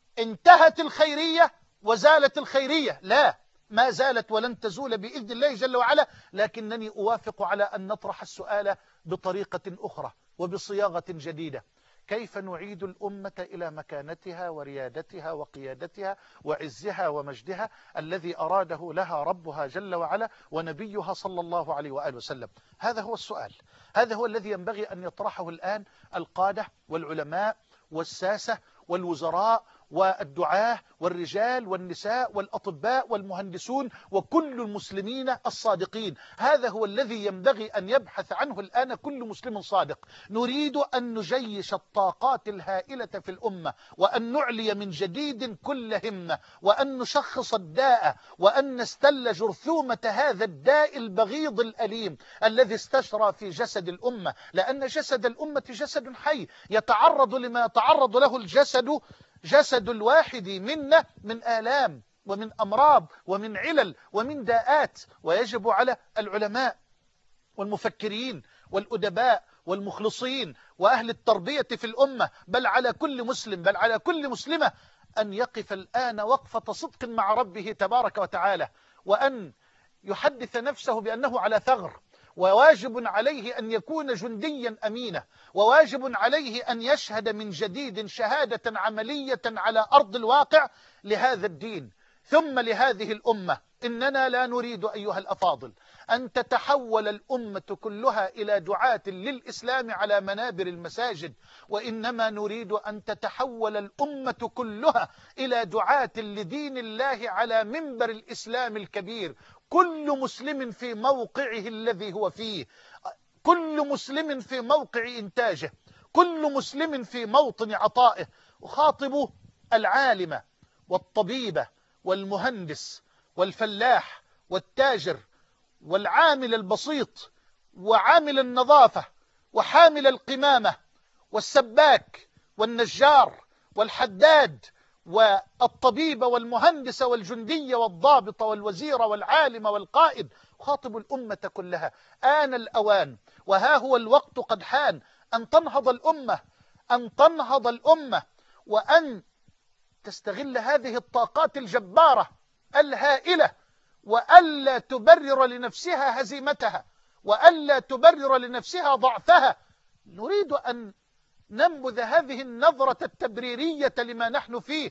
انتهت الخيرية وزالت الخيرية؟ لا، ما زالت ولن تزول بإذن الله جل وعلا، لكنني أوافق على أن نطرح السؤال بطريقة أخرى وبصياغة جديدة: كيف نعيد الأمة إلى مكانتها وريادتها وقيادتها وعزها ومجدها الذي أراده لها ربها جل وعلا ونبيها صلى الله عليه وآله وسلم؟ هذا هو السؤال، هذا هو الذي ينبغي أن يطرحه الآن القادة والعلماء والساسة والوزراء والدعاة والرجال والنساء والأطباء والمهندسون وكل المسلمين الصادقين. هذا هو الذي ينبغي أن يبحث عنه الآن كل مسلم صادق. نريد أن نجيش الطاقات الهائلة في الأمة، وأن نعلي من جديد كل همة، وأن نشخص الداء، وأن نستل جرثومة هذا الداء البغيض الأليم الذي استشرى في جسد الأمة، لأن جسد الأمة جسد حي يتعرض لما يتعرض له الجسد جسد الواحد منا من آلام ومن أمراض ومن علل ومن داءات. ويجب على العلماء والمفكرين والأدباء والمخلصين وأهل التربية في الأمة، بل على كل مسلم، بل على كل مسلمة، أن يقف الآن وقفة صدق مع ربه تبارك وتعالى، وأن يحدث نفسه بأنه على ثغر، وواجب عليه أن يكون جنديا أمينا، وواجب عليه أن يشهد من جديد شهادة عملية على أرض الواقع لهذا الدين ثم لهذه الأمة. إننا لا نريد أيها الأفاضل أن تتحول الأمة كلها إلى دعاة للإسلام على منابر المساجد، وإنما نريد أن تتحول الأمة كلها إلى دعاة لدين الله على منبر الإسلام الكبير، كل مسلم في موقعه الذي هو فيه، كل مسلم في موقع إنتاجه، كل مسلم في موطن عطائه. أخاطب العالم والطبيب والمهندس والفلاح والتاجر والعامل البسيط وعامل النظافة وحامل القمامة والسباك والنجار والحداد والطبيب والمهندس والجندي والضابط والوزير والعالم والقائد. خاطب الأمة كلها، آن الأوان وها هو الوقت قد حان أن تنهض الأمة، أن تنهض الأمة وأن تستغل هذه الطاقات الجبارة الهائلة، وألا تبرر لنفسها هزيمتها، وألا تبرر لنفسها ضعفها. نريد أن ننبذ هذه النظرة التبريرية لما نحن فيه،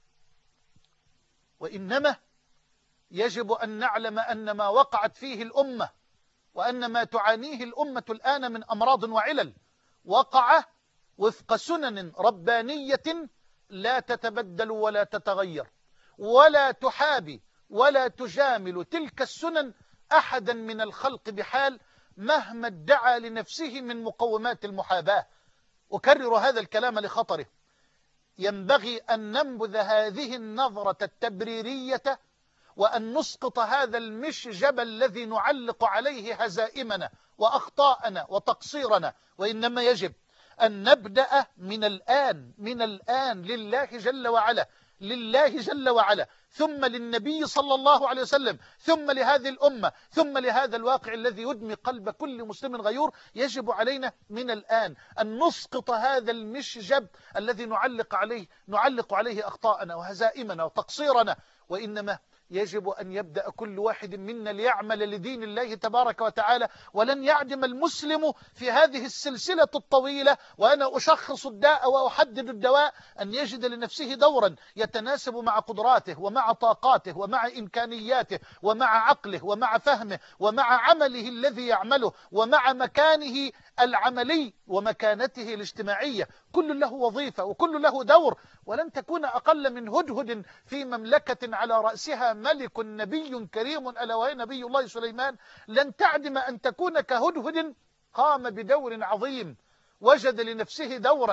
وإنما يجب أن نعلم أن ما وقعت فيه الأمة وأن ما تعانيه الأمة الآن من أمراض وعلل وقع وفق سنن ربانية لا تتبدل ولا تتغير، ولا تحابي ولا تجامل تلك السنن أحدا من الخلق بحال مهما ادعى لنفسه من مقومات المحاباة. أكرر هذا الكلام لخطره. ينبغي أن ننبذ هذه النظرة التبريرية وأن نسقط هذا المشجب الذي نعلق عليه هزائمنا وأخطاءنا وتقصيرنا، وإنما يجب أن نبدأ من الآن، من الآن لله جل وعلا، لله جل وعلا، ثم للنبي صلى الله عليه وسلم، ثم لهذه الأمة، ثم لهذا الواقع الذي يدمي قلب كل مسلم غيور. يجب علينا من الآن أن نسقط هذا المشجب الذي نعلق عليه نعلق عليه أخطاءنا وهزائمنا وتقصيرنا، وإنما يجب أن يبدأ كل واحد منا ليعمل لدين الله تبارك وتعالى. ولن يعدم المسلم في هذه السلسلة الطويلة وأنا أشخص الداء وأحدد الدواء أن يجد لنفسه دورا يتناسب مع قدراته ومع طاقاته ومع إمكانياته ومع عقله ومع فهمه ومع عمله الذي يعمله ومع مكانه العملي ومكانته الاجتماعية. كل له وظيفة وكل له دور، ولن تكون أقل من هدهد في مملكة على رأسها ملك نبي كريم ألا وهو نبي الله سليمان. لن تعدم أن تكون كهدهد قام بدور عظيم، وجد لنفسه دورا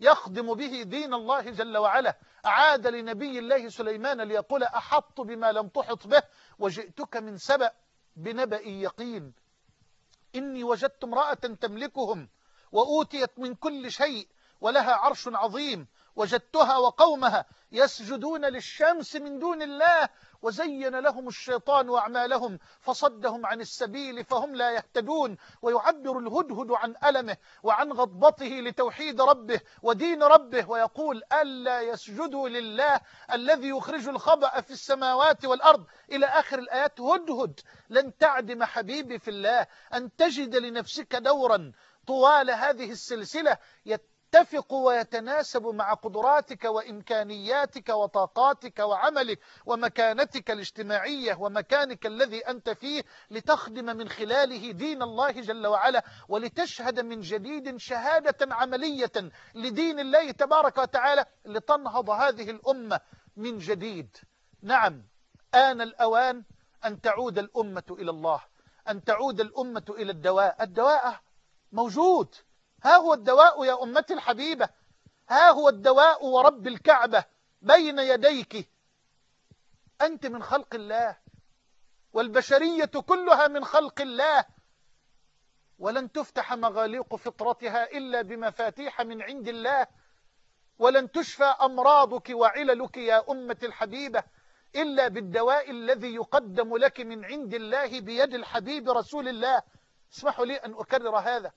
يخدم به دين الله جل وعلا. عاد لنبي الله سليمان ليقول أحطت بما لم تحط به وجئتك من سبأ بنبأ يقين إني وجدت امرأة تملكهم وأوتيت من كل شيء ولها عرش عظيم وجدتها وقومها يسجدون للشمس من دون الله وزين لهم الشيطان أعمالهم فصدهم عن السبيل فهم لا يهتدون. ويعبر الهدهد عن ألمه وعن غضبته لتوحيد ربه ودين ربه ويقول ألا يسجدوا لله الذي يخرج الخبأ في السماوات والأرض إلى آخر الآيات. هدهد لن تعدم حبيبي في الله أن تجد لنفسك دورا طوال هذه السلسلة يتفق ويتناسب مع قدراتك وإمكانياتك وطاقاتك وعملك ومكانتك الاجتماعية ومكانك الذي أنت فيه، لتخدم من خلاله دين الله جل وعلا ولتشهد من جديد شهادة عملية لدين الله تبارك وتعالى لتنهض هذه الأمة من جديد. نعم، آن الأوان أن تعود الأمة إلى الله، أن تعود الأمة إلى الدواء. الدواء موجود، ها هو الدواء يا أمتي الحبيبة، ها هو الدواء ورب الكعبة بين يديك. أنت من خلق الله والبشرية كلها من خلق الله، ولن تفتح مغاليق فطرتها إلا بمفاتيح من عند الله، ولن تشفى أمراضك وعللك يا أمتي الحبيبة إلا بالدواء الذي يقدم لك من عند الله بيد الحبيب رسول الله. اسمحوا لي أن أكرر هذا،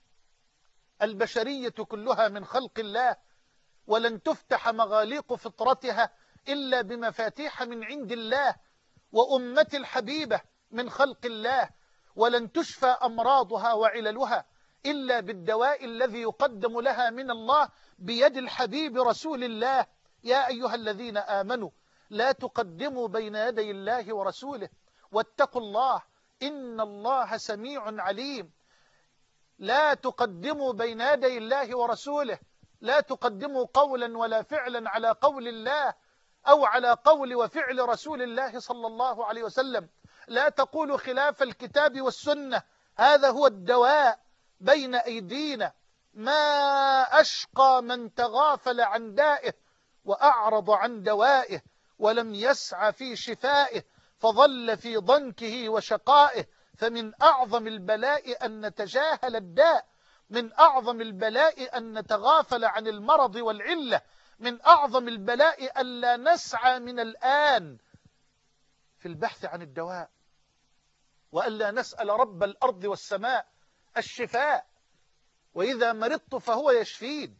البشرية كلها من خلق الله، ولن تفتح مغاليق فطرتها إلا بمفاتيح من عند الله، وأمتي الحبيبة من خلق الله، ولن تشفى أمراضها وعللها إلا بالدواء الذي يقدم لها من الله بيد الحبيب رسول الله. يا أيها الذين آمنوا لا تقدموا بين يدي الله ورسوله واتقوا الله إن الله سميع عليم. لا تقدموا بين يدي الله ورسوله، لا تقدموا قولا ولا فعلا على قول الله أو على قول وفعل رسول الله صلى الله عليه وسلم. لا تقولوا خلاف الكتاب والسنة، هذا هو الدواء بين أيدينا. ما أشقى من تغافل عن دائه وأعرض عن دوائه ولم يسعى في شفائه فظل في ضنكه وشقائه. فمن أعظم البلاء أن نتجاهل الداء، من أعظم البلاء أن نتغافل عن المرض والعلة، من أعظم البلاء أن لا نسعى من الآن في البحث عن الدواء، وألا نسأل رب الأرض والسماء الشفاء، وإذا مرضت فهو يشفين.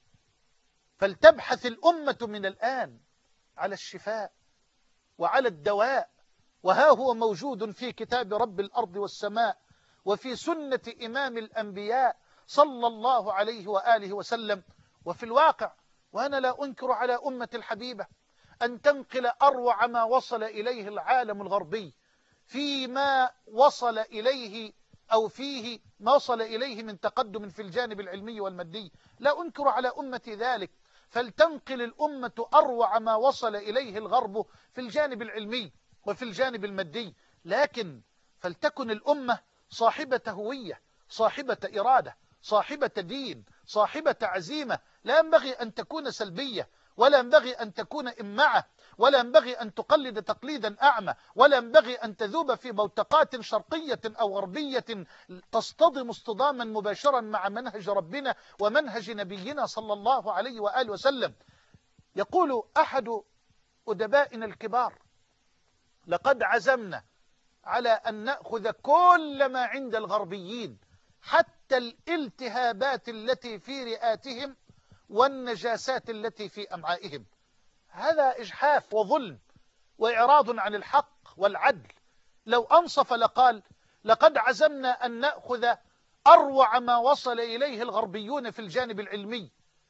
فلتبحث الأمة من الآن على الشفاء وعلى الدواء، وها هو موجود في كتاب رب الأرض والسماء وفي سنة إمام الأنبياء صلى الله عليه وآله وسلم. وفي الواقع، وأنا لا أنكر على أمة الحبيبة أن تنقل أروع ما وصل إليه العالم الغربي فيما وصل إليه أو فيه ما وصل إليه من تقدم في الجانب العلمي والمادي، لا أنكر على أمتي ذلك. فلتنقل الأمة أروع ما وصل إليه الغرب في الجانب العلمي وفي الجانب المادي، لكن فلتكن الأمة صاحبة هوية، صاحبة إرادة، صاحبة دين، صاحبة عزيمة. لا ينبغي أن تكون سلبية، ولا ينبغي أن تكون إمعة، ولا ينبغي أن تقلد تقليدا أعمى، ولا ينبغي أن تذوب في بوتقات شرقية أو غربية تصطدم اصطداما مباشرا مع منهج ربنا ومنهج نبينا صلى الله عليه وآله وسلم. يقول أحد أدبائنا الكبار: لقد عزمنا على أن نأخذ كل ما عند الغربيين حتى الالتهابات التي في رئاتهم والنجاسات التي في أمعائهم. هذا إجحاف وظلم وإعراض عن الحق والعدل. لو أنصف لقال: لقد عزمنا أن نأخذ أروع ما وصل إليه الغربيون في الجانب العلمي،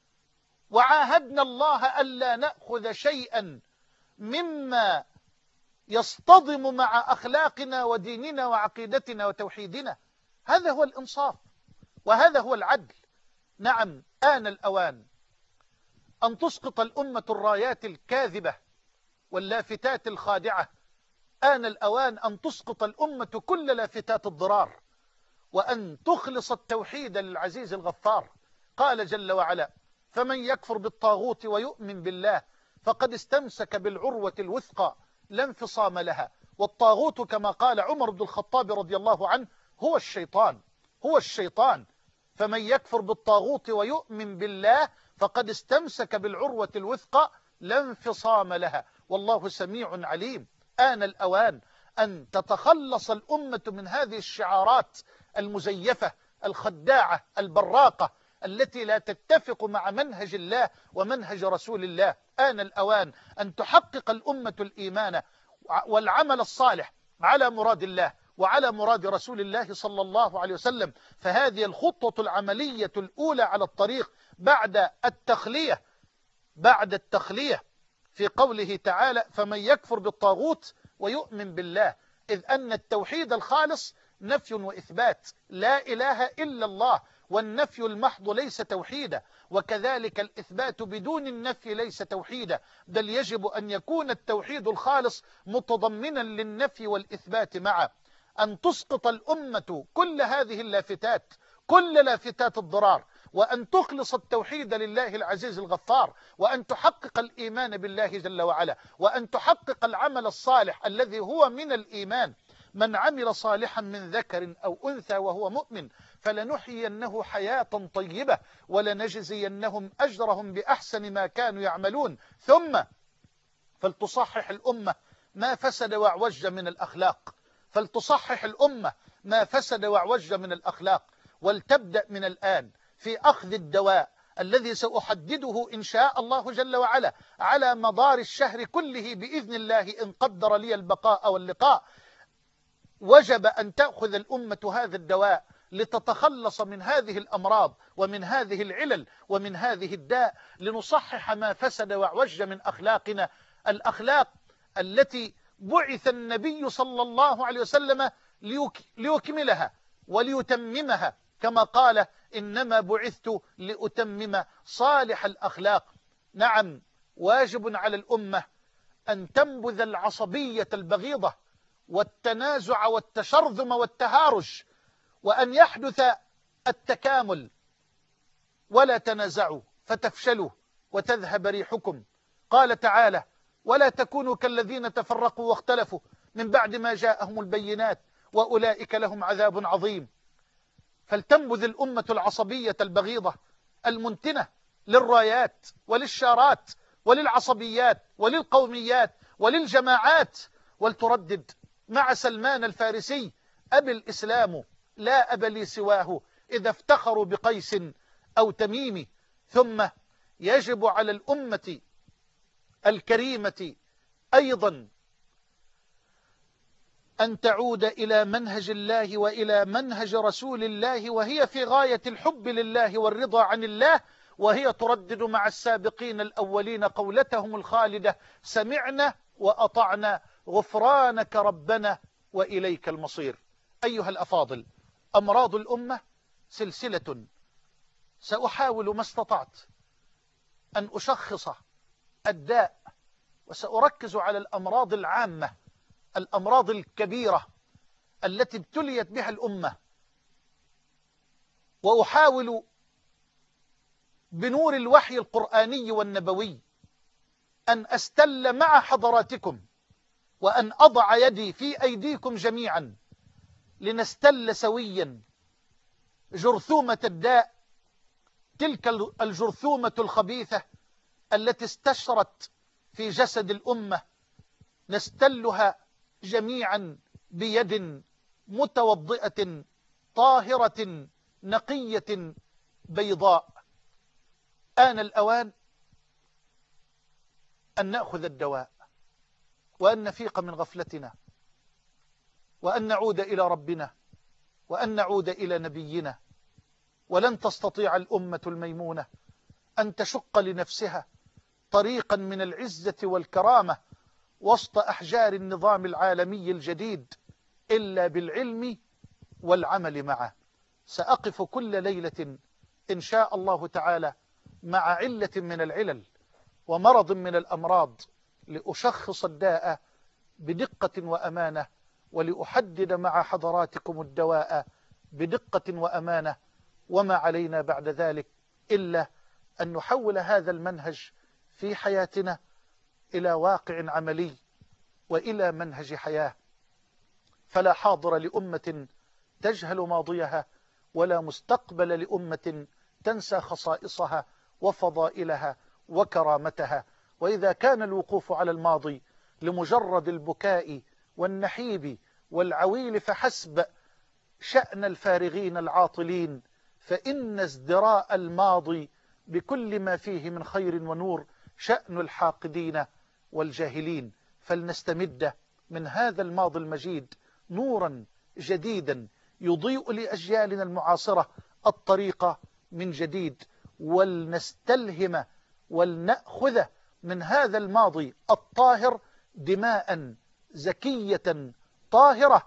وعاهدنا الله ألا نأخذ شيئا مما يصطدم مع أخلاقنا وديننا وعقيدتنا وتوحيدنا. هذا هو الإنصاف وهذا هو العدل. نعم، آن الأوان أن تسقط الأمة الرايات الكاذبة واللافتات الخادعة. آن الأوان أن تسقط الأمة كل لافتات الضرار، وأن تخلص التوحيد للعزيز الغفار. قال جل وعلا: فمن يكفر بالطاغوت ويؤمن بالله فقد استمسك بالعروة الوثقى لا انفصام لها. والطاغوت كما قال عمر بن الخطاب رضي الله عنه هو الشيطان، هو الشيطان. فمن يكفر بالطاغوت ويؤمن بالله فقد استمسك بالعروة الوثقى لا انفصام لها، والله سميع عليم. آن الأوان أن تتخلص الأمة من هذه الشعارات المزيفة الخداعة البراقة التي لا تتفق مع منهج الله ومنهج رسول الله. آن الأوان أن تحقق الأمة الإيمان والعمل الصالح على مراد الله وعلى مراد رسول الله صلى الله عليه وسلم. فهذه الخطوة العملية الأولى على الطريق بعد التخلية، بعد التخلية في قوله تعالى فمن يكفر بالطاغوت ويؤمن بالله، إذ أن التوحيد الخالص نفي وإثبات، لا إله إلا الله، والنفي المحض ليس توحيدا، وكذلك الإثبات بدون النفي ليس توحيدا، بل يجب أن يكون التوحيد الخالص متضمنا للنفي والإثبات معا. أن تسقط الأمة كل هذه اللافتات، كل لافتات الضرار، وأن تخلص التوحيد لله العزيز الغفار، وأن تحقق الإيمان بالله جل وعلا، وأن تحقق العمل الصالح الذي هو من الإيمان. من عمل صالحا من ذكر أو أنثى وهو مؤمن فلنحيينه حياة طيبة ولنجزينهم أجرهم بأحسن ما كانوا يعملون. ثم فلتصحح الأمة ما فسد واعوج من الأخلاق، فلتصحح الأمة ما فسد واعوج من الأخلاق، ولتبدأ من الآن في أخذ الدواء الذي سأحدده إن شاء الله جل وعلا على مدار الشهر كله بإذن الله إن قدر لي البقاء واللقاء. وجب أن تأخذ الأمة هذا الدواء لتتخلص من هذه الأمراض ومن هذه العلل ومن هذه الداء، لنصحح ما فسد واعوج من أخلاقنا، الأخلاق التي بعث النبي صلى الله عليه وسلم ليكملها وليتممها، كما قال إنما بعثت لأتمم صالح الأخلاق. نعم، واجب على الأمة أن تنبذ العصبية البغيضة والتنازع والتشرذم والتهارج، وأن يحدث التكامل. ولا تنازعوا فتفشلوا وتذهب ريحكم. قال تعالى ولا تكونوا كالذين تفرقوا واختلفوا من بعد ما جاءهم البينات وأولئك لهم عذاب عظيم. فلتنبذ الأمة العصبية البغيضة المنتنة للرايات وللشارات وللعصبيات وللقوميات وللجماعات، ولتردد مع سلمان الفارسي أبي الإسلام لا أب لي سواه إذا افتخروا بقيس أو تميم. ثم يجب على الأمة الكريمة أيضا أن تعود إلى منهج الله وإلى منهج رسول الله، وهي في غاية الحب لله والرضا عن الله، وهي تردد مع السابقين الأولين قولتهم الخالدة سمعنا وأطعنا غفرانك ربنا وإليك المصير. أيها الأفاضل، أمراض الأمة سلسلة، سأحاول ما استطعت أن أشخص الداء، وسأركز على الأمراض العامة، الأمراض الكبيرة التي ابتليت بها الأمة، وأحاول بنور الوحي القرآني والنبوي أن أستل مع حضراتكم وأن أضع يدي في أيديكم جميعا لنستل سويا جرثومة الداء، تلك الجرثومة الخبيثة التي استشرت في جسد الأمة، نستلها جميعا بيد متوضئة طاهرة نقية بيضاء. آن الأوان أن نأخذ الدواء، وأن نفيق من غفلتنا، وأن نعود إلى ربنا، وأن نعود إلى نبينا. ولن تستطيع الأمة الميمونة أن تشق لنفسها طريقا من العزة والكرامة وسط أحجار النظام العالمي الجديد إلا بالعلم والعمل معه. سأقف كل ليلة إن شاء الله تعالى مع علة من العلل ومرض من الأمراض لأشخص الداء بدقة وأمانة، ولأحدد مع حضراتكم الدواء بدقة وأمانة، وما علينا بعد ذلك إلا أن نحول هذا المنهج في حياتنا إلى واقع عملي وإلى منهج حياة، فلا حاضر لأمة تجهل ماضيها، ولا مستقبل لأمة تنسى خصائصها وفضائلها وكرامتها. وإذا كان الوقوف على الماضي لمجرد البكاء والنحيب والعويل فحسب شأن الفارغين العاطلين، فإن ازدراء الماضي بكل ما فيه من خير ونور شأن الحاقدين والجاهلين. فلنستمد من هذا الماضي المجيد نورا جديدا يضيء لأجيالنا المعاصرة الطريق من جديد، ولنستلهم ولنأخذ من هذا الماضي الطاهر دماء زكية طاهرة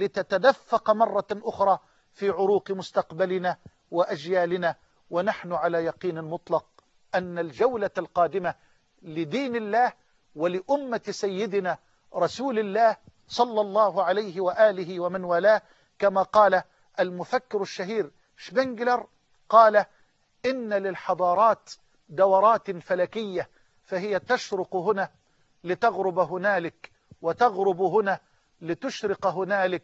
لتتدفق مرة أخرى في عروق مستقبلنا وأجيالنا. ونحن على يقين مطلق أن الجولة القادمة لدين الله ولأمة سيدنا رسول الله صلى الله عليه وآله ومن والاه، كما قال المفكر الشهير شبنجلر، قال: إن للحضارات دورات فلكية، فهي تشرق هنا لتغرب هنالك، وتغرب هنا لتشرق هنالك،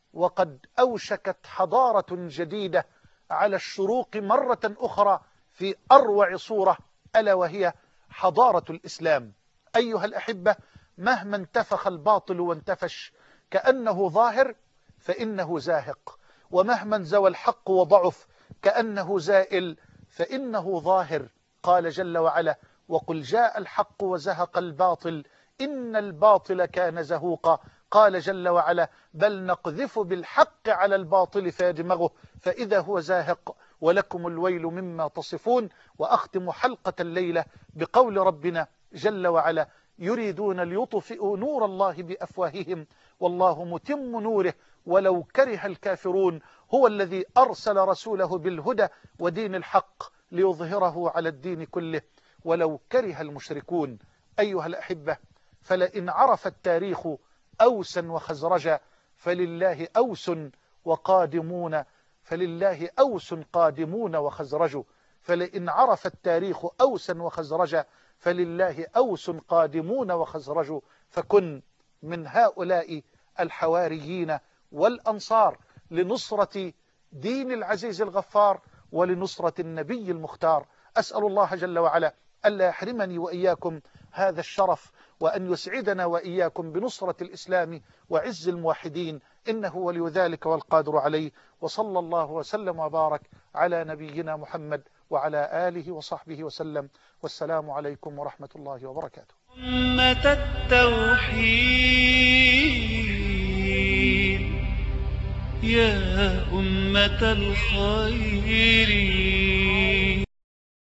وقد أوشكت حضارة جديدة على الشروق مرة أخرى في أروع صورة، ألا وهي حضارة الإسلام. أيها الأحبة، مهما انتفخ الباطل وانتفش كأنه ظاهر فإنه زاهق، ومهما انزوى الحق وضعف كأنه زائل فإنه ظاهر. قال جل وعلا: وقل جاء الحق وزهق الباطل إن الباطل كان زهوقا. قال جل وعلا: بل نقذف بالحق على الباطل فيدمغه فإذا هو زاهق ولكم الويل مما تصفون. وأختم حلقة الليلة بقول ربنا جل وعلا: يريدون ليطفئوا نور الله بأفواههم والله متم نوره ولو كره الكافرون. هو الذي أرسل رسوله بالهدى ودين الحق ليظهره على الدين كله ولو كره المشركون. أيها الأحبة، فلئن عرف التاريخ أوسا وخزرجا فلله أوس وقادمون فلله أوس قادمون وخزرج. فلئن عرف التاريخ أوسا وخزرجا فلله أوس قادمون وخزرج. فكن من هؤلاء الحواريين والأنصار لنصرة دين العزيز الغفار ولنصرة النبي المختار. أسأل الله جل وعلا ألا يحرمني وإياكم هذا الشرف، وأن يسعدنا وإياكم بنصرة الإسلام وعز الموحدين، إنه ولي ذلك والقادر عليه. وصلى الله وسلم وبارك على نبينا محمد وعلى آله وصحبه وسلم، والسلام عليكم ورحمة الله وبركاته. أمة التوحيد يا أمة الخير